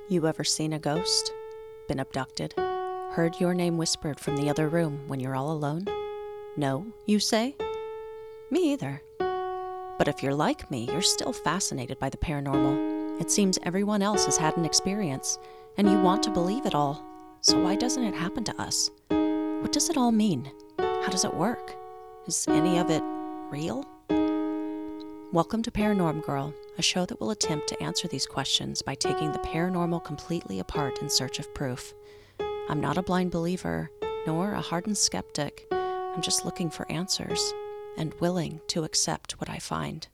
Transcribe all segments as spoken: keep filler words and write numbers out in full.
You ever seen a ghost? Been abducted? Heard your name whispered from the other room when you're all alone? No, you say? Me either. But if you're like me, you're still fascinated by the paranormal. It seems everyone else has had an experience, and you want to believe it all. So why doesn't it happen to us? What does it all mean? How does it work? Is any of it real? Welcome to Paranorm Girl, a show that will attempt to answer these questions by taking the paranormal completely apart in search of proof. I'm not a blind believer, nor a hardened skeptic. I'm just looking for answers and willing to accept what I find.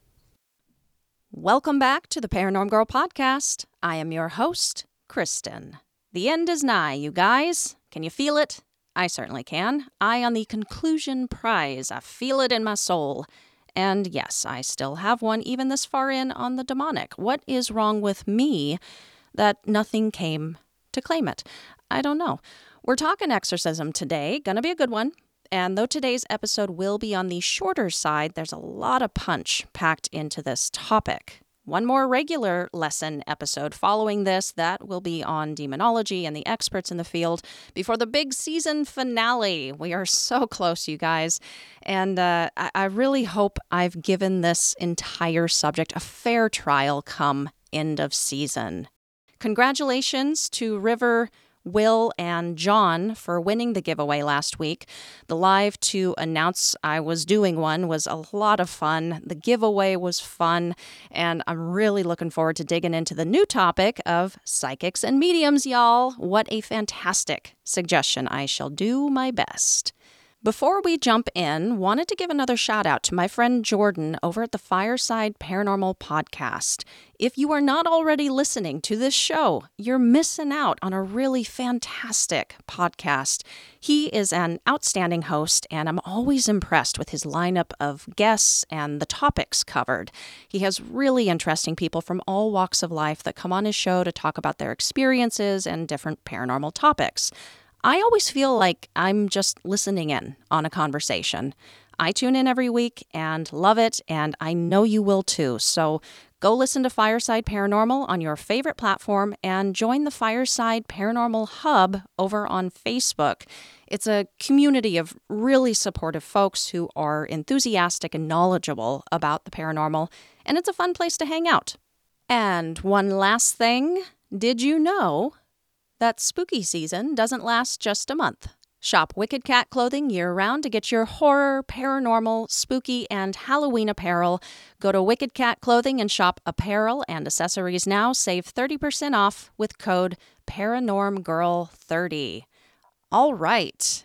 Welcome back to the Paranorm Girl podcast. I am your host, Kristen. The end is nigh, you guys. Can you feel it? I certainly can. Eye on the conclusion prize. I feel it in my soul. And yes, I still have one even this far in on the demonic. What is wrong with me that nothing came to claim it? I don't know. We're talking exorcism today. Gonna be a good one. And though today's episode will be on the shorter side, there's a lot of punch packed into this topic. One more regular lesson episode following this that will be on demonology and the experts in the field before the big season finale. We are so close, you guys. And uh, I-, I really hope I've given this entire subject a fair trial come end of season. Congratulations to River, Will, and John for winning the giveaway last week. The live to announce I was doing one was a lot of fun. The giveaway was fun, and I'm really looking forward to digging into the new topic of psychics and mediums, y'all. What a fantastic suggestion. I shall do my best. Before we jump in, wanted to give another shout out to my friend Jordan over at the Fireside Paranormal Podcast. If you are not already listening to this show, you're missing out on a really fantastic podcast. He is an outstanding host, and I'm always impressed with his lineup of guests and the topics covered. He has really interesting people from all walks of life that come on his show to talk about their experiences and different paranormal topics. I always feel like I'm just listening in on a conversation. I tune in every week and love it, and I know you will too. So go listen to Fireside Paranormal on your favorite platform and join the Fireside Paranormal Hub over on Facebook. It's a community of really supportive folks who are enthusiastic and knowledgeable about the paranormal, and it's a fun place to hang out. And one last thing, did you know that spooky season doesn't last just a month? Shop Wicked Cat clothing year-round to get your horror, paranormal, spooky, and Halloween apparel. Go to Wicked Cat Clothing and shop apparel and accessories now. Save thirty percent off with code Paranorm Girl thirty. All right,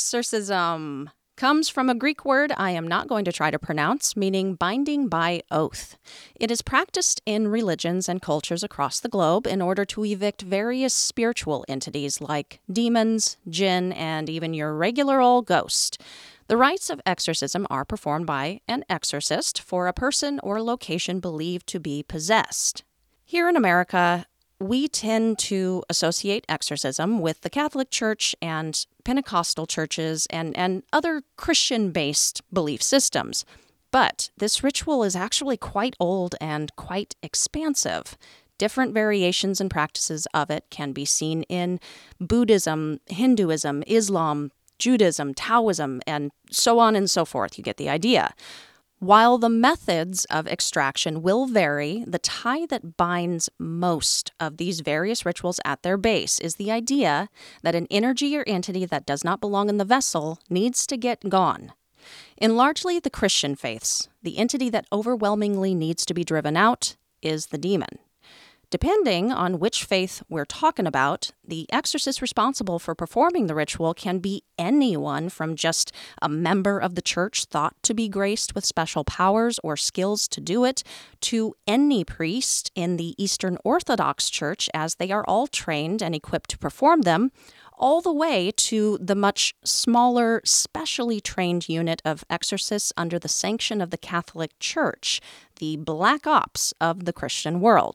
exorcism comes from a Greek word I am not going to try to pronounce, meaning binding by oath. It is practiced in religions and cultures across the globe in order to evict various spiritual entities like demons, jinn, and even your regular old ghost. The rites of exorcism are performed by an exorcist for a person or location believed to be possessed. Here in America, we tend to associate exorcism with the Catholic Church and Pentecostal churches and, and other Christian-based belief systems. But this ritual is actually quite old and quite expansive. Different variations and practices of it can be seen in Buddhism, Hinduism, Islam, Judaism, Taoism, and so on and so forth. You get the idea. While the methods of extraction will vary, the tie that binds most of these various rituals at their base is the idea that an energy or entity that does not belong in the vessel needs to get gone. In largely the Christian faiths, the entity that overwhelmingly needs to be driven out is the demon. Depending on which faith we're talking about, the exorcist responsible for performing the ritual can be anyone from just a member of the church thought to be graced with special powers or skills to do it, to any priest in the Eastern Orthodox Church, as they are all trained and equipped to perform them, all the way to the much smaller, specially trained unit of exorcists under the sanction of the Catholic Church, the Black Ops of the Christian world.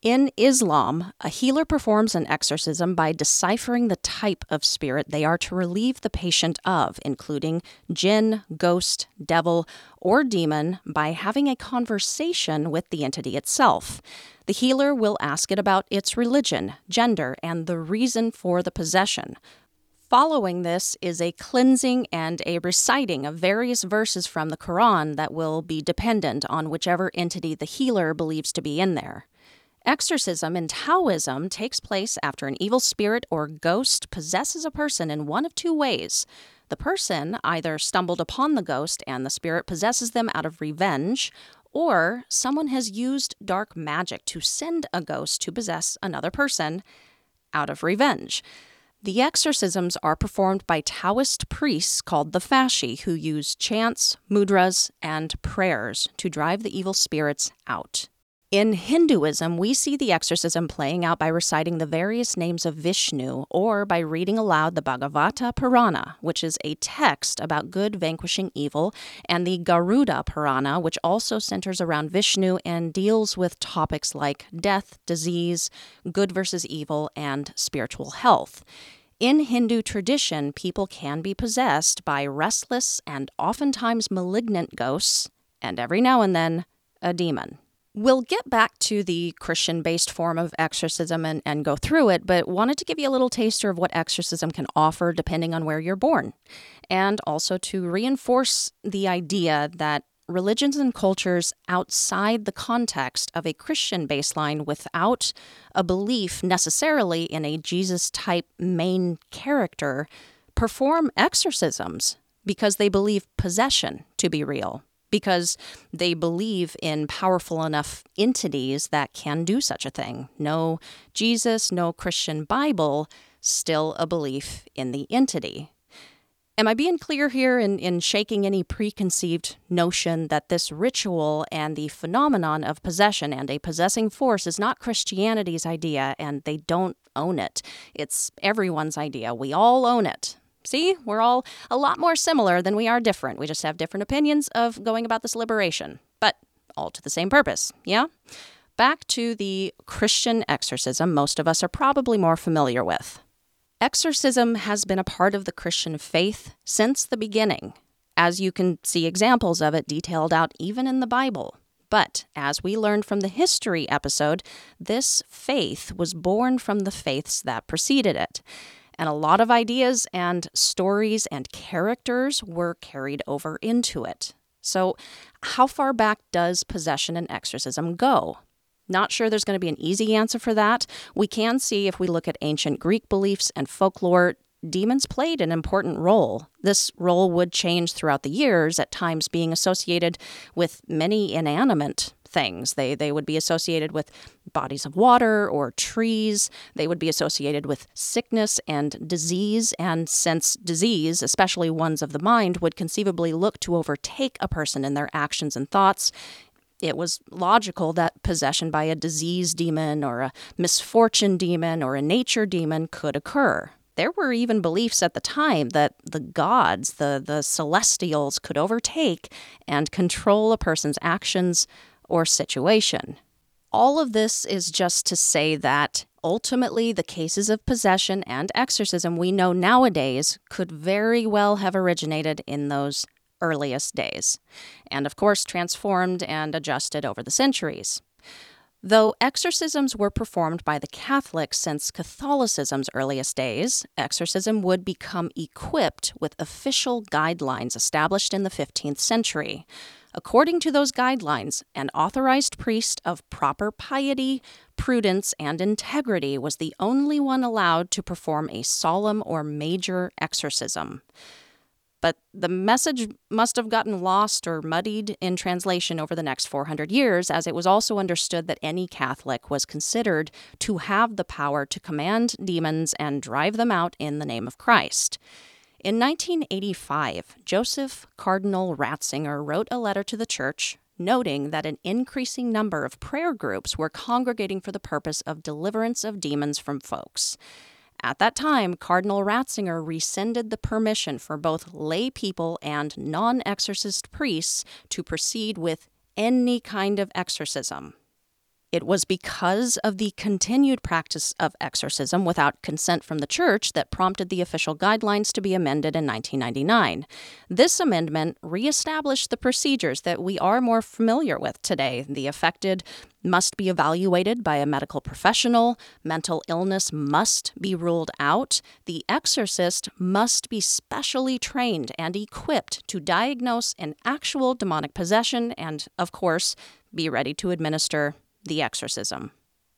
In Islam, a healer performs an exorcism by deciphering the type of spirit they are to relieve the patient of, including jinn, ghost, devil, or demon, by having a conversation with the entity itself. The healer will ask it about its religion, gender, and the reason for the possession. Following this is a cleansing and a reciting of various verses from the Quran that will be dependent on whichever entity the healer believes to be in there. Exorcism in Taoism takes place after an evil spirit or ghost possesses a person in one of two ways. The person either stumbled upon the ghost and the spirit possesses them out of revenge, or someone has used dark magic to send a ghost to possess another person out of revenge. The exorcisms are performed by Taoist priests called the Fashi, who use chants, mudras, and prayers to drive the evil spirits out. In Hinduism, we see the exorcism playing out by reciting the various names of Vishnu or by reading aloud the Bhagavata Purana, which is a text about good vanquishing evil, and the Garuda Purana, which also centers around Vishnu and deals with topics like death, disease, good versus evil, and spiritual health. In Hindu tradition, people can be possessed by restless and oftentimes malignant ghosts, and every now and then, a demon. We'll get back to the Christian-based form of exorcism and, and go through it, but wanted to give you a little taster of what exorcism can offer depending on where you're born, and also to reinforce the idea that religions and cultures outside the context of a Christian baseline without a belief necessarily in a Jesus-type main character perform exorcisms because they believe possession to be real, because they believe in powerful enough entities that can do such a thing. No Jesus, no Christian Bible, still a belief in the entity. Am I being clear here in, in shaking any preconceived notion that this ritual and the phenomenon of possession and a possessing force is not Christianity's idea and they don't own it? It's everyone's idea. We all own it. See, we're all a lot more similar than we are different. We just have different opinions of going about this liberation, but all to the same purpose, yeah? Back to the Christian exorcism most of us are probably more familiar with. Exorcism has been a part of the Christian faith since the beginning, as you can see examples of it detailed out even in the Bible. But as we learned from the history episode, this faith was born from the faiths that preceded it. And a lot of ideas and stories and characters were carried over into it. So how far back does possession and exorcism go? Not sure there's going to be an easy answer for that. We can see if we look at ancient Greek beliefs and folklore, demons played an important role. This role would change throughout the years, at times being associated with many inanimate things. They they would be associated with bodies of water or trees. They would be associated with sickness and disease. And since disease, especially ones of the mind, would conceivably look to overtake a person in their actions and thoughts, it was logical that possession by a disease demon or a misfortune demon or a nature demon could occur. There were even beliefs at the time that the gods, the, the celestials, could overtake and control a person's actions or situation. All of this is just to say that ultimately the cases of possession and exorcism we know nowadays could very well have originated in those earliest days, and of course transformed and adjusted over the centuries. Though exorcisms were performed by the Catholics since Catholicism's earliest days, exorcism would become equipped with official guidelines established in the fifteenth century. According to those guidelines, an authorized priest of proper piety, prudence, and integrity was the only one allowed to perform a solemn or major exorcism. But the message must have gotten lost or muddied in translation over the next four hundred years, as it was also understood that any Catholic was considered to have the power to command demons and drive them out in the name of Christ. In nineteen eighty-five, Joseph Cardinal Ratzinger wrote a letter to the church noting that an increasing number of prayer groups were congregating for the purpose of deliverance of demons from folks. At that time, Cardinal Ratzinger rescinded the permission for both lay people and non-exorcist priests to proceed with any kind of exorcism. It was because of the continued practice of exorcism without consent from the church that prompted the official guidelines to be amended in nineteen ninety-nine. This amendment reestablished the procedures that we are more familiar with today. The affected must be evaluated by a medical professional, mental illness must be ruled out, the exorcist must be specially trained and equipped to diagnose an actual demonic possession and, of course, be ready to administer the exorcism.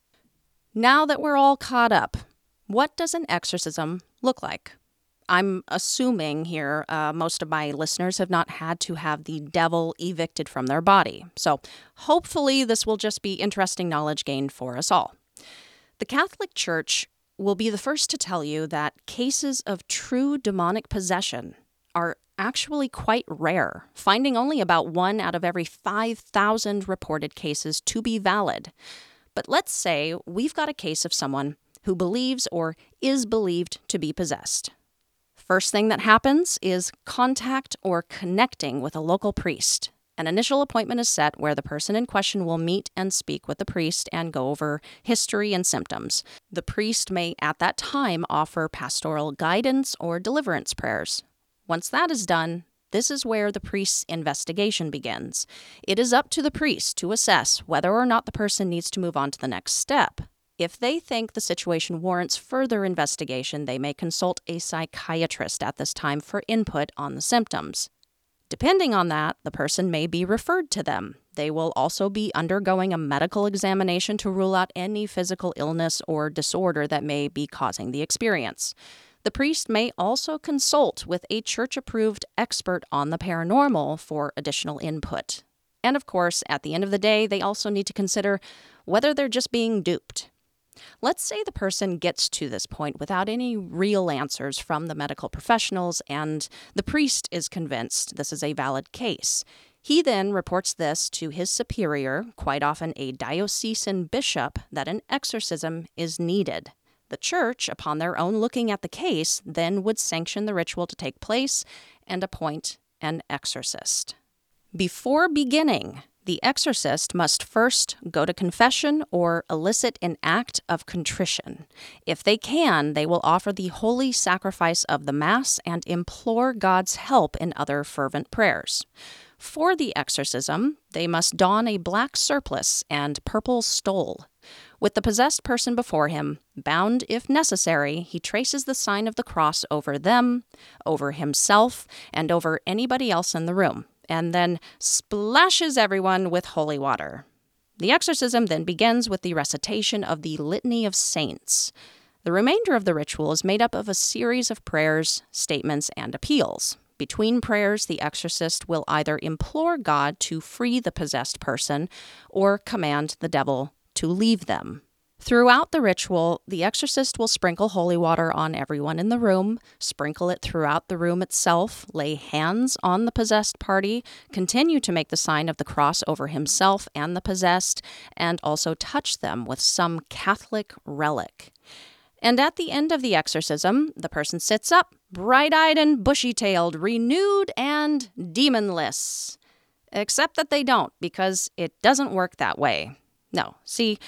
Now that we're all caught up, what does an exorcism look like? I'm assuming here uh, most of my listeners have not had to have the devil evicted from their body. So hopefully this will just be interesting knowledge gained for us all. The Catholic Church will be the first to tell you that cases of true demonic possession are actually quite rare, finding only about one out of every five thousand reported cases to be valid. But let's say we've got a case of someone who believes or is believed to be possessed. First thing that happens is contact or connecting with a local priest. An initial appointment is set where the person in question will meet and speak with the priest and go over history and symptoms. The priest may at that time offer pastoral guidance or deliverance prayers. Once that is done, this is where the priest's investigation begins. It is up to the priest to assess whether or not the person needs to move on to the next step. If they think the situation warrants further investigation, they may consult a psychiatrist at this time for input on the symptoms. Depending on that, the person may be referred to them. They will also be undergoing a medical examination to rule out any physical illness or disorder that may be causing the experience. The priest may also consult with a church-approved expert on the paranormal for additional input. And of course, at the end of the day, they also need to consider whether they're just being duped. Let's say the person gets to this point without any real answers from the medical professionals, and the priest is convinced this is a valid case. He then reports this to his superior, quite often a diocesan bishop, that an exorcism is needed. The church, upon their own looking at the case, then would sanction the ritual to take place and appoint an exorcist. Before beginning, the exorcist must first go to confession or elicit an act of contrition. If they can, they will offer the holy sacrifice of the Mass and implore God's help in other fervent prayers. For the exorcism, they must don a black surplice and purple stole. With the possessed person before him, bound if necessary, he traces the sign of the cross over them, over himself, and over anybody else in the room, and then splashes everyone with holy water. The exorcism then begins with the recitation of the Litany of Saints. The remainder of the ritual is made up of a series of prayers, statements, and appeals. Between prayers, the exorcist will either implore God to free the possessed person or command the devil to leave them. Throughout the ritual, the exorcist will sprinkle holy water on everyone in the room, sprinkle it throughout the room itself, lay hands on the possessed party, continue to make the sign of the cross over himself and the possessed, and also touch them with some Catholic relic. And at the end of the exorcism, the person sits up, bright-eyed and bushy-tailed, renewed and demonless. Except that they don't, because it doesn't work that way. No, see,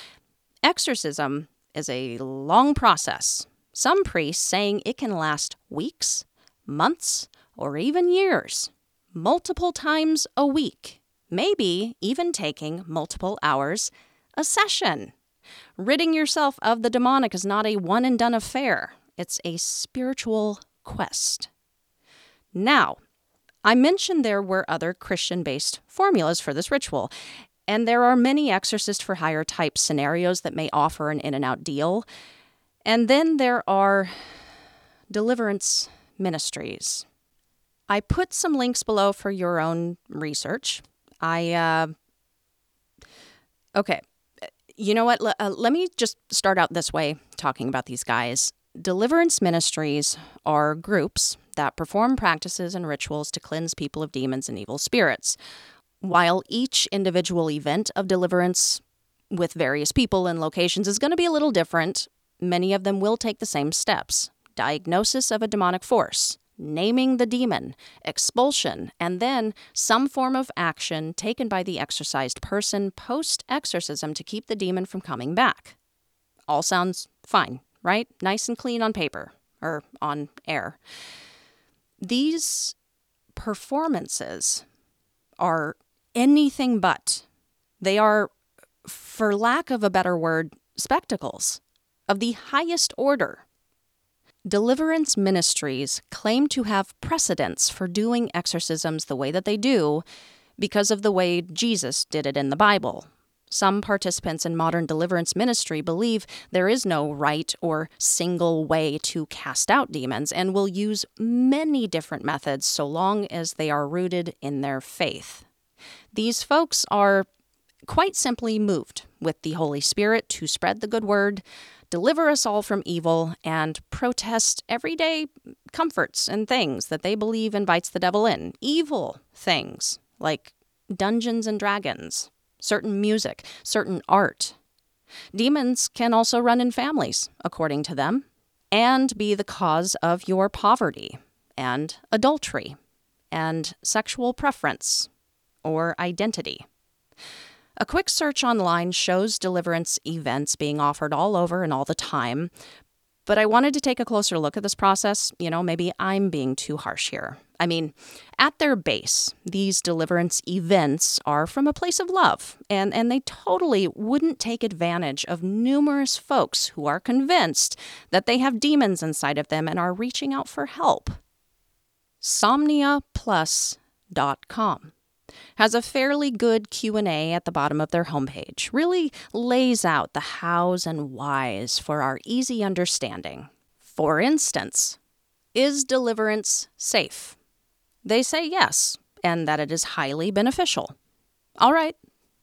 exorcism is a long process. Some priests saying it can last weeks, months, or even years, multiple times a week, maybe even taking multiple hours a session. Ridding yourself of the demonic is not a one-and-done affair. It's a spiritual quest. Now, I mentioned there were other Christian-based formulas for this ritual, and there are many exorcist for hire type scenarios that may offer an in-and-out deal. And then there are deliverance ministries. I put some links below for your own research. I, uh, okay, you know what? L- uh, let me just start out this way talking about these guys. Deliverance ministries are groups that perform practices and rituals to cleanse people of demons and evil spirits. While each individual event of deliverance with various people and locations is going to be a little different, many of them will take the same steps. Diagnosis of a demonic force, naming the demon, expulsion, and then some form of action taken by the exorcised person post-exorcism to keep the demon from coming back. All sounds fine, right? Nice and clean on paper, or on air. These performances are anything but. They are, for lack of a better word, spectacles of the highest order. Deliverance ministries claim to have precedence for doing exorcisms the way that they do because of the way Jesus did it in the Bible. Some participants in modern deliverance ministry believe there is no right or single way to cast out demons and will use many different methods so long as they are rooted in their faith. These folks are quite simply moved with the Holy Spirit to spread the good word, deliver us all from evil, and protest everyday comforts and things that they believe invites the devil in. Evil things like Dungeons and Dragons, certain music, certain art. Demons can also run in families, according to them, and be the cause of your poverty and adultery and sexual preference or identity. A quick search online shows deliverance events being offered all over and all the time, but I wanted to take a closer look at this process. You know, maybe I'm being too harsh here. I mean, at their base, these deliverance events are from a place of love, and, and they totally wouldn't take advantage of numerous folks who are convinced that they have demons inside of them and are reaching out for help. Somnia Plus dot com has a fairly good Q and A at the bottom of their homepage, really lays out the hows and whys for our easy understanding. For instance, is deliverance safe? They say yes, and that it is highly beneficial. All right.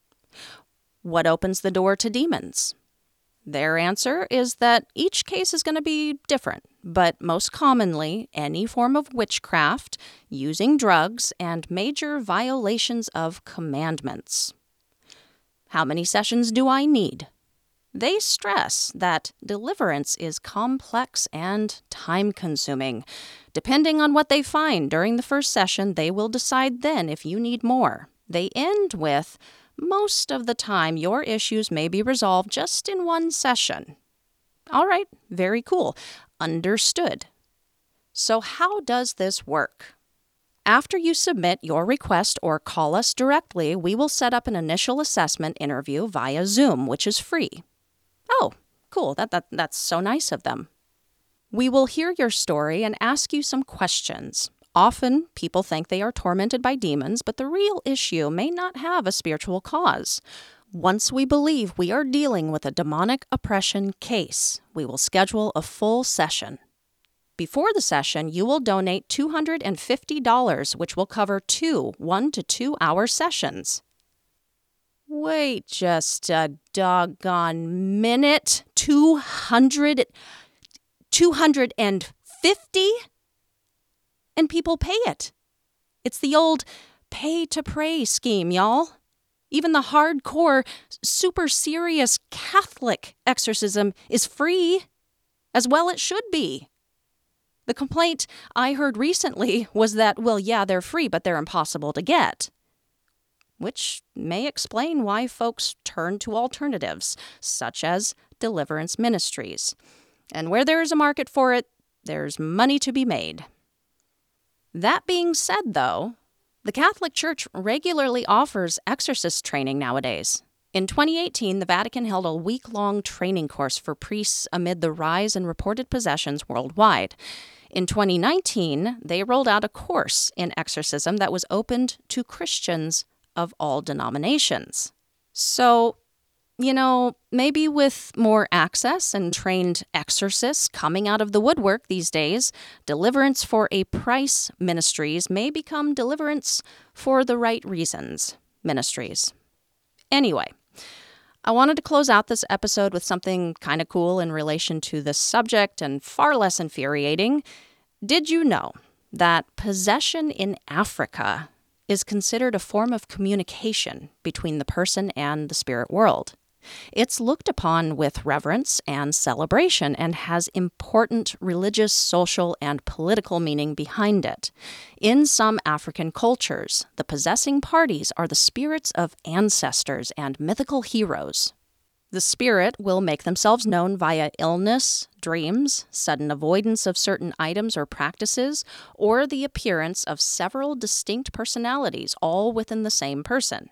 What opens the door to demons? Their answer is that each case is going to be different, but most commonly, any form of witchcraft, using drugs, and major violations of commandments. How many sessions do I need? They stress that deliverance is complex and time-consuming. Depending on what they find during the first session, they will decide then if you need more. They end with, most of the time, your issues may be resolved just in one session. All right, very cool. Understood. So how does this work? After you submit your request or call us directly, we will set up an initial assessment interview via Zoom, which is free. Oh, cool. That, that, that's so nice of them. We will hear your story and ask you some questions. Often, people think they are tormented by demons, but the real issue may not have a spiritual cause. Once we believe we are dealing with a demonic oppression case, we will schedule a full session. Before the session, you will donate two hundred fifty dollars, which will cover two one to two hour sessions. Wait just a doggone minute. two hundred, two hundred fifty? And people pay it. It's the old pay-to-pray scheme, y'all. Even the hardcore, super serious Catholic exorcism is free, as well it should be. The complaint I heard recently was that, well, yeah, they're free, but they're impossible to get. Which may explain why folks turn to alternatives, such as deliverance ministries. And where there is a market for it, there's money to be made. That being said, though, the Catholic Church regularly offers exorcist training nowadays. In twenty eighteen, the Vatican held a week-long training course for priests amid the rise in reported possessions worldwide. In twenty nineteen, they rolled out a course in exorcism that was opened to Christians of all denominations. So, you know, maybe with more access and trained exorcists coming out of the woodwork these days, Deliverance for a Price Ministries may become Deliverance for the Right Reasons Ministries. Anyway, I wanted to close out this episode with something kind of cool in relation to this subject and far less infuriating. Did you know that possession in Africa is considered a form of communication between the person and the spirit world? It's looked upon with reverence and celebration and has important religious, social, and political meaning behind it. In some African cultures, the possessing parties are the spirits of ancestors and mythical heroes. The spirit will make themselves known via illness, dreams, sudden avoidance of certain items or practices, or the appearance of several distinct personalities, all within the same person.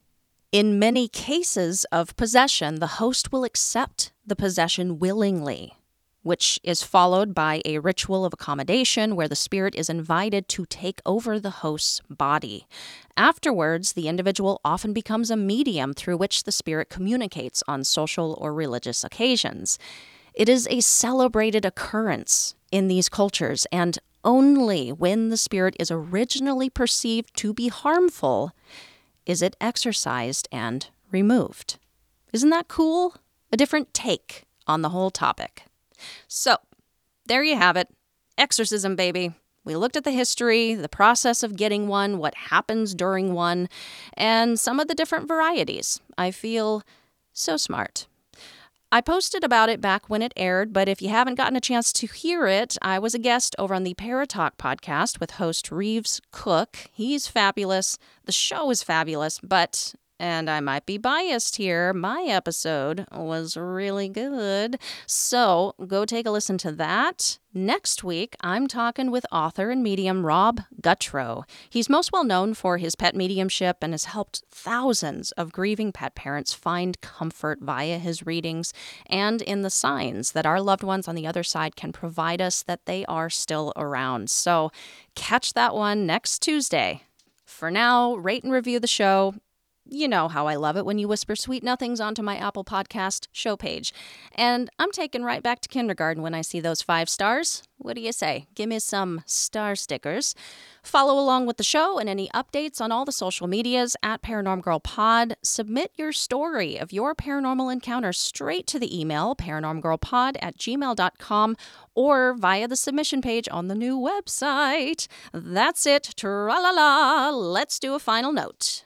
In many cases of possession, the host will accept the possession willingly, which is followed by a ritual of accommodation where the spirit is invited to take over the host's body. Afterwards, the individual often becomes a medium through which the spirit communicates on social or religious occasions. It is a celebrated occurrence in these cultures, and only when the spirit is originally perceived to be harmful is it exorcised and removed. Isn't that cool? A different take on the whole topic. So, there you have it. Exorcism, baby. We looked at the history, the process of getting one, what happens during one, and some of the different varieties. I feel so smart. I posted about it back when it aired, but if you haven't gotten a chance to hear it, I was a guest over on the Paratalk podcast with host Reeves Cook. He's fabulous. The show is fabulous, but, and I might be biased here, my episode was really good. So go take a listen to that. Next week, I'm talking with author and medium Rob Guttrow. He's most well known for his pet mediumship and has helped thousands of grieving pet parents find comfort via his readings and in the signs that our loved ones on the other side can provide us that they are still around. So catch that one next Tuesday. For now, rate and review the show. You know how I love it when you whisper sweet nothings onto my Apple Podcast show page. And I'm taken right back to kindergarten when I see those five stars. What do you say? Give me some star stickers. Follow along with the show and any updates on all the social medias at Paranorm Girl Pod. Submit your story of your paranormal encounter straight to the email paranormgirlpod at gmail dot com or via the submission page on the new website. That's it. Tra-la-la. Let's do a final note.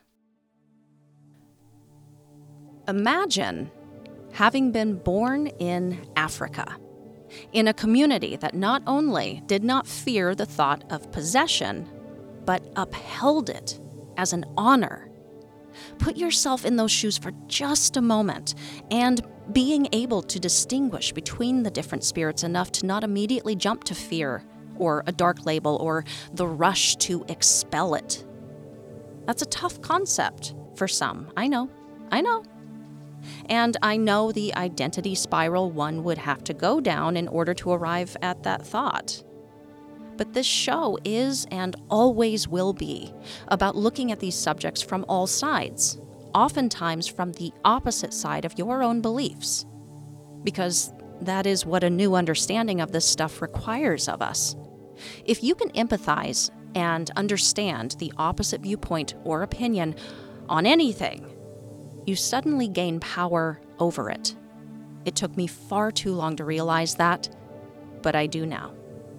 Imagine having been born in Africa, in a community that not only did not fear the thought of possession, but upheld it as an honor. Put yourself in those shoes for just a moment, and being able to distinguish between the different spirits enough to not immediately jump to fear or a dark label or the rush to expel it. That's a tough concept for some. I know. I know. And I know the identity spiral one would have to go down in order to arrive at that thought. But this show is and always will be about looking at these subjects from all sides, oftentimes from the opposite side of your own beliefs, because that is what a new understanding of this stuff requires of us. If you can empathize and understand the opposite viewpoint or opinion on anything, you suddenly gain power over it. It took me far too long to realize that, but I do now.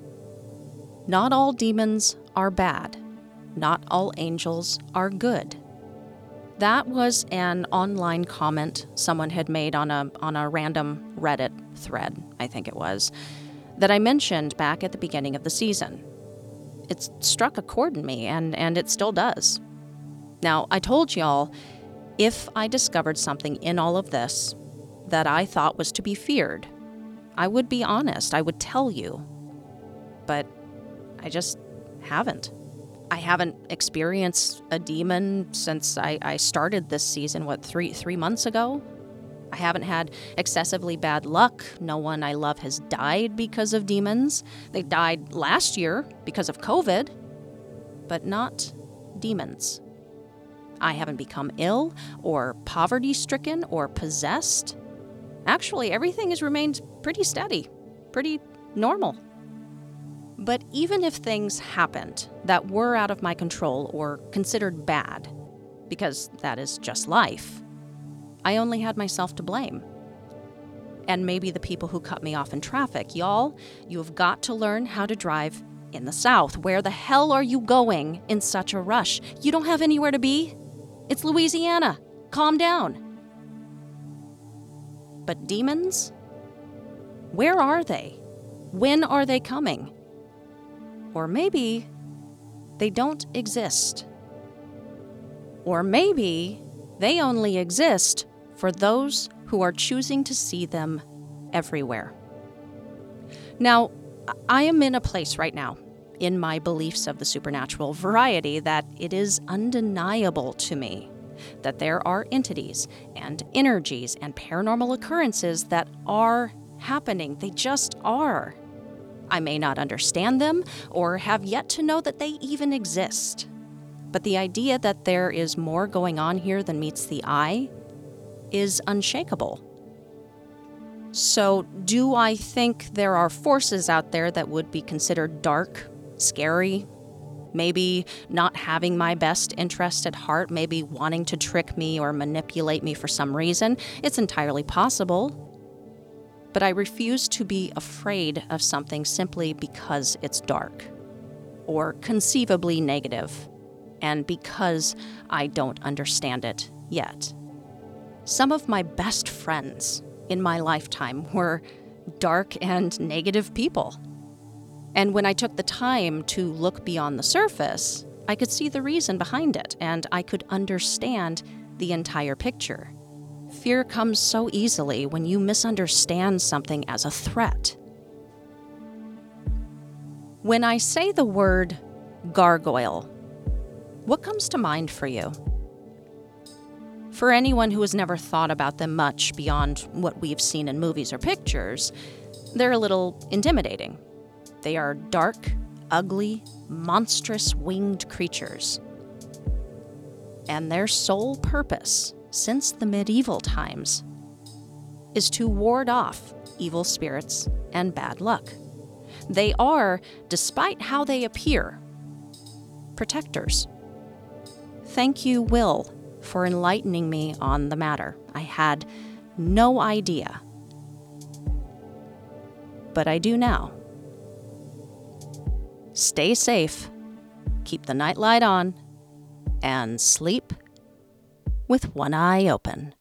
Not all demons are bad. Not all angels are good. That was an online comment someone had made on a on a random Reddit thread, I think it was, that I mentioned back at the beginning of the season. It struck a chord in me, and, and it still does. Now, I told y'all, if I discovered something in all of this that I thought was to be feared, I would be honest, I would tell you. But I just haven't. I haven't experienced a demon since I, I started this season, what, three three months ago? I haven't had excessively bad luck. No one I love has died because of demons. They died last year because of COVID, but not demons. I haven't become ill or poverty-stricken or possessed. Actually, everything has remained pretty steady, pretty normal. But even if things happened that were out of my control or considered bad, because that is just life, I only had myself to blame. And maybe the people who cut me off in traffic. Y'all, you have got to learn how to drive in the South. Where the hell are you going in such a rush? You don't have anywhere to be? It's Louisiana. Calm down. But demons? Where are they? When are they coming? Or maybe they don't exist. Or maybe they only exist for those who are choosing to see them everywhere. Now, I am in a place right now, in my beliefs of the supernatural variety, that it is undeniable to me that there are entities and energies and paranormal occurrences that are happening. They just are. I may not understand them or have yet to know that they even exist. But the idea that there is more going on here than meets the eye is unshakable. So, do I think there are forces out there that would be considered dark, scary, maybe not having my best interest at heart, maybe wanting to trick me or manipulate me for some reason? It's entirely possible. But I refuse to be afraid of something simply because it's dark or conceivably negative, and because I don't understand it yet. Some of my best friends in my lifetime were dark and negative people. And when I took the time to look beyond the surface, I could see the reason behind it, and I could understand the entire picture. Fear comes so easily when you misunderstand something as a threat. When I say the word gargoyle, what comes to mind for you? For anyone who has never thought about them much beyond what we've seen in movies or pictures, they're a little intimidating. They are dark, ugly, monstrous winged creatures. And their sole purpose, since the medieval times, is to ward off evil spirits and bad luck. They are, despite how they appear, protectors. Thank you, Will, for enlightening me on the matter. I had no idea. But I do now. Stay safe, keep the nightlight on, and sleep with one eye open.